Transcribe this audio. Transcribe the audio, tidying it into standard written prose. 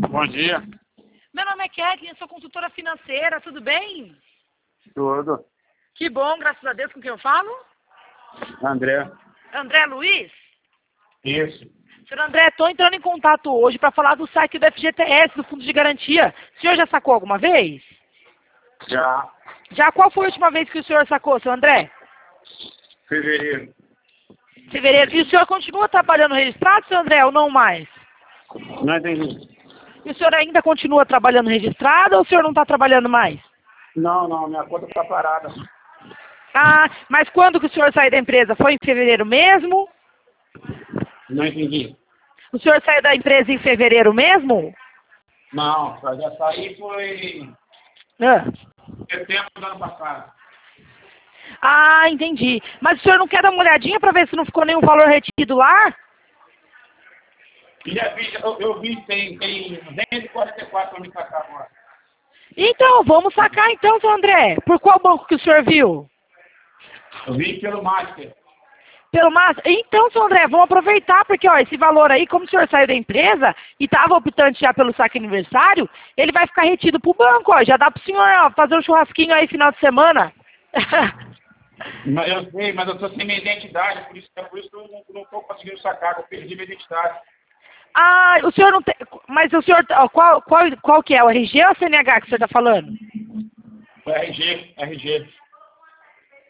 Bom dia. Meu nome é Kathleen, eu sou consultora financeira, tudo bem? Tudo. Que bom, graças a Deus, com quem eu falo? André. André Luiz? Isso. Senhor André, estou entrando em contato hoje para falar do saque do FGTS, do Fundo de Garantia. O senhor já sacou alguma vez? Já. Já? Qual foi a última vez que o senhor sacou, senhor André? Fevereiro. Fevereiro. E o senhor continua trabalhando registrado, senhor André, ou não mais? Não entendi. E o senhor ainda continua trabalhando registrado ou o senhor não está trabalhando mais? Não, minha conta está parada. Ah, mas quando que o senhor saiu da empresa? Foi em fevereiro mesmo? Não entendi. O senhor saiu da empresa em fevereiro mesmo? Não, eu já saí foi Ah. em setembro do ano passado. Ah, entendi. Mas o senhor não quer dar uma olhadinha para ver se não ficou nenhum valor retido lá? Já vi, eu vi tem 244 para me sacar agora. Então, vamos sacar então, seu André. Por qual banco que o senhor viu? Eu vi pelo Master. Pelo Massa? Então, seu André, vamos aproveitar, porque ó, esse valor aí, como o senhor saiu da empresa e estava optante já pelo saque aniversário, ele vai ficar retido pro banco, ó. Já dá pro senhor ó, fazer um churrasquinho aí final de semana. Mas eu sei, mas eu estou sem minha identidade, por isso que eu não estou conseguindo sacar, que eu perdi minha identidade. Ah, o senhor não tem... Mas o senhor... ó, qual que é? O RG ou o CNH que o senhor está falando? RG.